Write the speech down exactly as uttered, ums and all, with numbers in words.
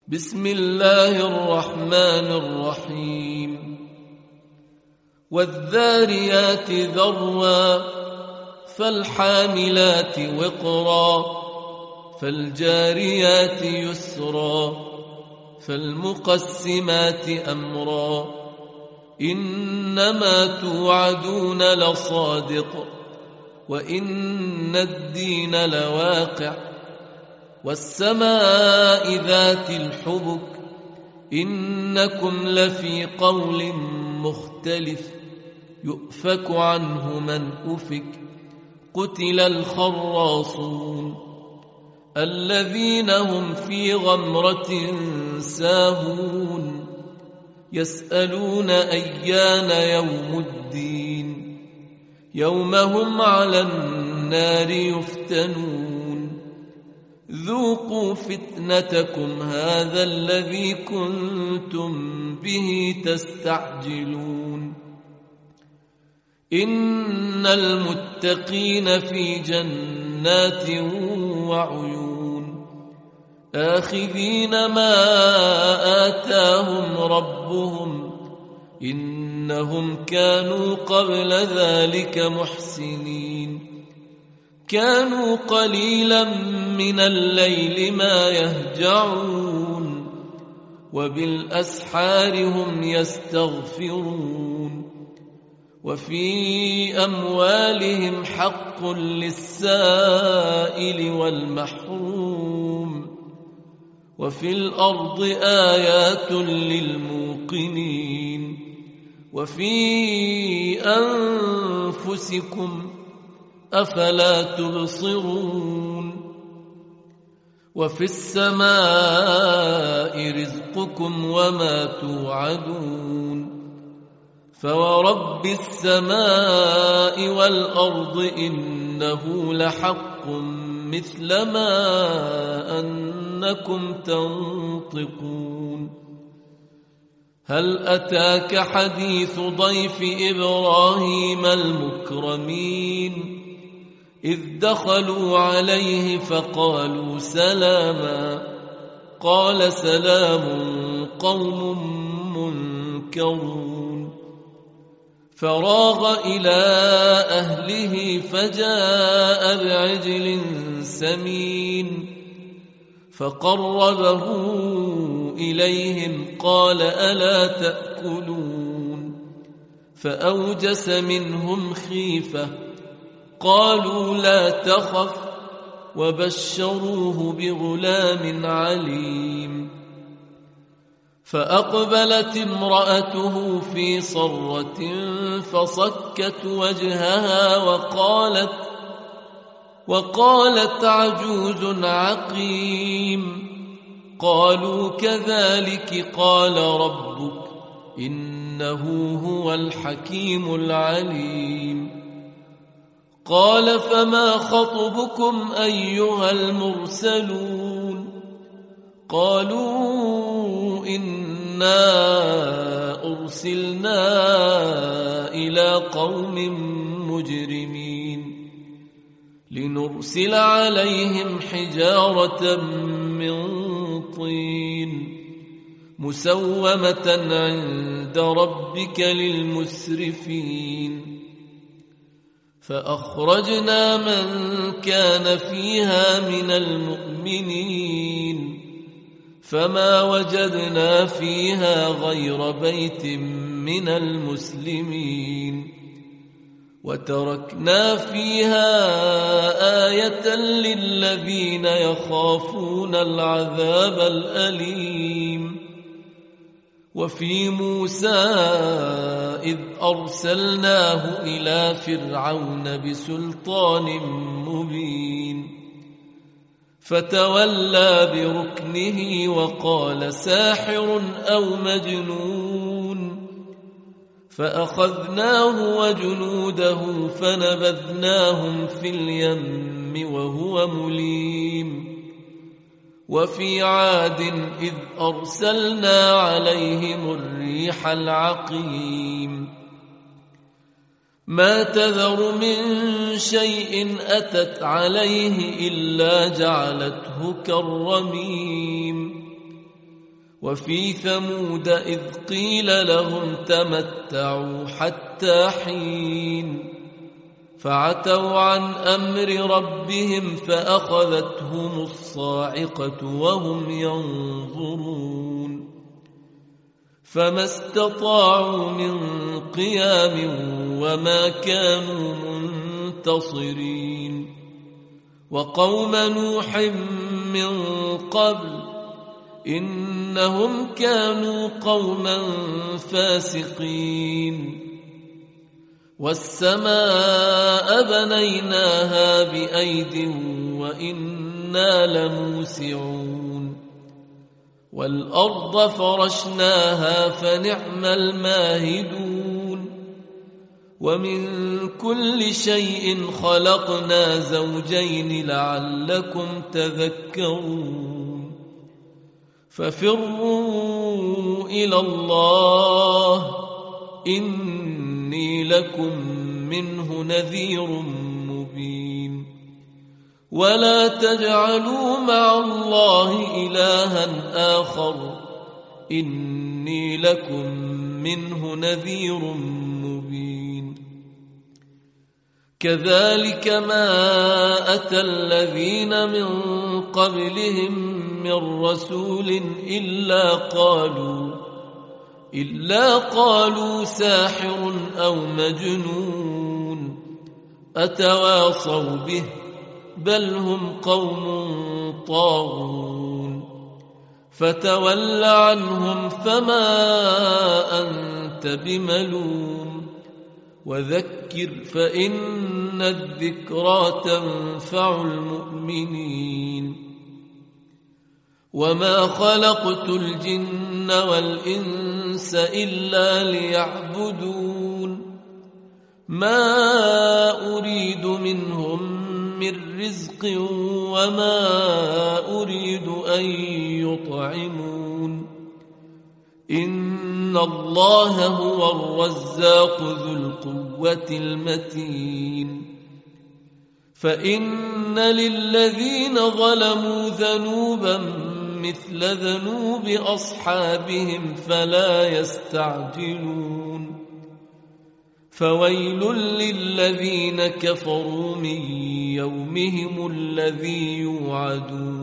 بسم الله الرحمن الرحيم والذاريات ذروا فالحاملات وقرا فالجاريات يسرا فالمقسمات أمرا إنما توعدون لصادق وإن الدين لواقع والسماء ذات الحبك إنكم لفي قول مختلف يؤفك عنه من أفك قتل الخراصون الذين هم في غمرة ساهون يسألون أيان يوم الدين يوم هم على النار يفتنون ذوقوا فتنتكم هذا الذي كنتم به تستعجلون إن المتقين في جنات وعيون آخذين ما آتاهم ربهم إنهم كانوا قبل ذلك محسنين كانوا قليلا من الليل ما يهجعون وبالأسحار هم يستغفرون وفي أموالهم حق للسائل والمحروم وفي الأرض آيات للموقنين وفي أنفسكم أفلا تبصرون وفي السماء رزقكم وما توعدون فورب السماء والأرض إنه لحق مثل ما أنكم تنطقون هل أتاك حديث ضيف إبراهيم المكرمين إذ دخلوا عليه فقالوا سلاما قال سلام قوم منكرون فراغ إلى أهله فجاء بعجل سمين فقربه إليهم قال ألا تأكلون فأوجس منهم خيفة قالوا لا تخف وبشروه بغلام عليم فأقبلت امرأته في صرة فصكت وجهها وقالت وقالت عجوز عقيم قالوا كذلك قال ربك إنه هو الحكيم العليم قال فما خطبكم أيها المرسلون قالوا إنا أرسلنا إلى قوم مجرمين لنرسل عليهم حجارة من طين مسومة عند ربك للمسرفين فأخرجنا من كان فيها من المؤمنين فما وجدنا فيها غير بيت من المسلمين وتركنا فيها آية للذين يخافون العذاب الأليم وفي موسى إذ أرسلناه إلى فرعون بسلطان مبين فتولى بركنه وقال ساحر أو مجنون فأخذناه وجنوده فنبذناهم في اليم وهو مليم وفي عاد إذ أرسلنا عليهم الريح العقيم ما تذر من شيء أتت عليه إلا جعلته كالرميم وفي ثمود إذ قيل لهم تمتعوا حتى حين فعتوا عن أمر ربهم فأخذتهم الصاعقة وهم ينظرون فما استطاعوا من قيام وما كانوا منتصرين وقوم نوح من قبل إنهم كانوا قوما فاسقين والسماء بنيناها بأيد وإنا لموسعون والأرض فرشناها فنعم الماهدون ومن كل شيء خلقنا زوجين لعلكم تذكرون ففروا إلى الله إني لكم منه نذير مبين ولا تجعلوا مع الله إلها آخر إني لكم منه نذير مبين كذلك ما أتى الذين من قبلهم من رسول إلا قالوا إلا قالوا ساحر أو مجنون أتواصوا به بل هم قوم طاغون فتول عنهم فما أنت بملوم وذكر فإن الذكرى تنفع المؤمنين وما خلقت الجن والإنس إلا ليعبدون ما أريد منهم من رزق وما أريد أن يطعمون إن الله هو الرزاق ذو القوة المتين فإن للذين ظلموا ذنوبا مثل ذنوب أصحابهم فلا يستعجلون فويل للذين كفروا من يومهم الذي يوعدون